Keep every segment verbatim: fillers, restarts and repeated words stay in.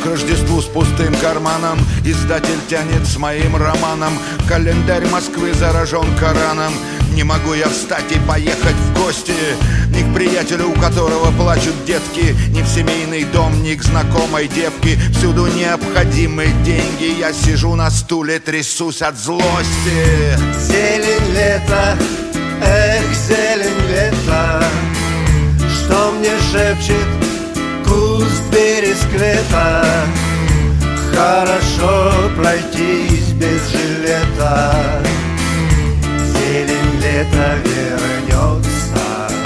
к Рождеству с пустым карманом. Издатель тянет с моим романом. Календарь Москвы заражен Кораном. Не могу я встать и поехать в гости ни к приятелю, у которого плачут детки, ни в семейный дом, ни к знакомой девке. Всюду необходимы деньги. Я сижу на стуле, трясусь от злости. Зелень лета, эх, зелень лета, что мне шепчет куст бересклета. Хорошо пройтись без жилета. Зелень лета вернется.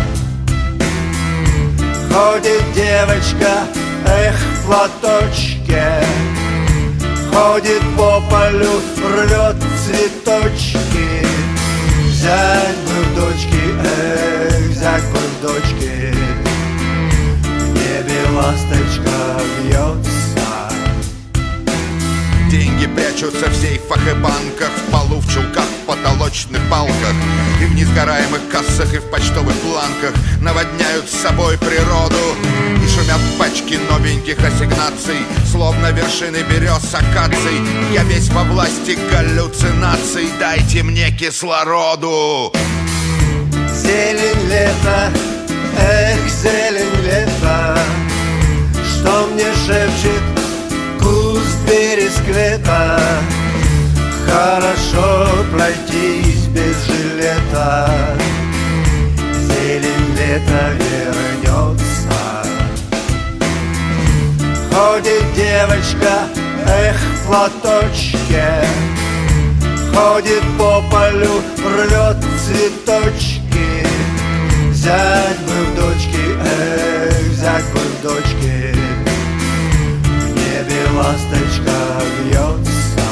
Ходит девочка, эх, в платочке, ходит по полю, рвет цветочки. Взять бы в дочки, эх, взять бы в дочки. В небе ласточка вьется. Деньги прячутся в сейфах и банках, в полу, в чулках, в потолочных балках, и в несгораемых кассах, и в почтовых бланках. Наводняют с собой природу, и шумят пачки новеньких ассигнаций, словно вершины берез акаций. Я весь во власти галлюцинаций, дайте мне кислороду. Зелень лета, эх, зелень лета, что мне шепчет куст бересклета. Хорошо пройтись без жилета. Зелень лета вернется. Ходит девочка, эх, в платочке, ходит по полю, рвет цветочки. Взять бы в дочки, эх, взять бы в дочки. В небе ласточка вьется.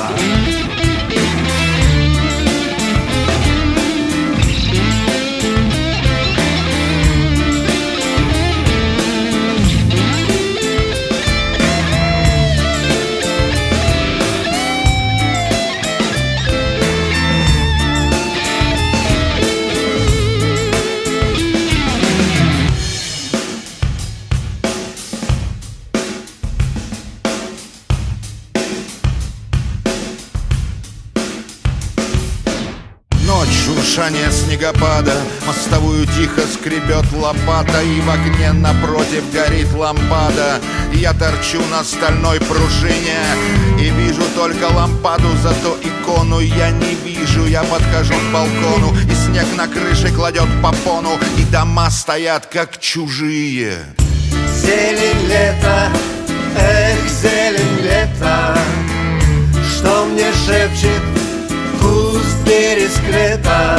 Шуршание снегопада, мостовую тихо скребет лопата, и в окне напротив горит лампада. Я торчу на стальной пружине и вижу только лампаду, зато икону я не вижу. Я подхожу к балкону, и снег на крыше кладет попону, и дома стоят как чужие. Зелень лета, эх, зелень лета, что мне шепчет куст бересклета.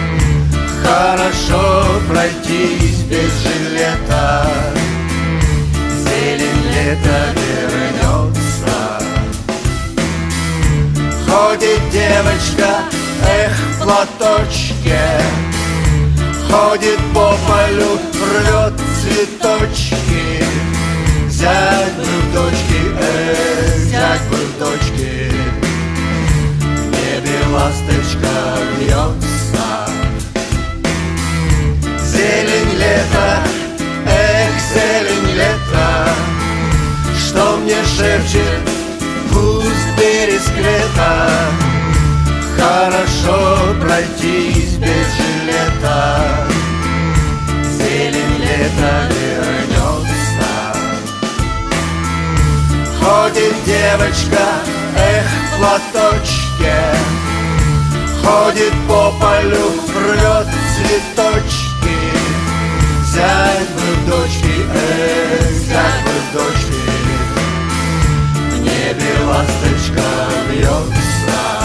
Хорошо пройтись без жилета. Зелень лета вернется. Ходит девочка, эх, в платочке, ходит по полю, рвет цветочки. Взять бы в дочки, эх, взять бы в дочки. В небе ласточка вьется. Зелень лета, эх, зелень лета, что мне шепчет куст бересклета. Хорошо пройтись без жилета. Зелень лета вернется. Ходит девочка, эх, в платочке, ходит по полю, рвет цветочки. Взять бы в дочки, эх, взять бы в дочки. В небе ласточка вьется.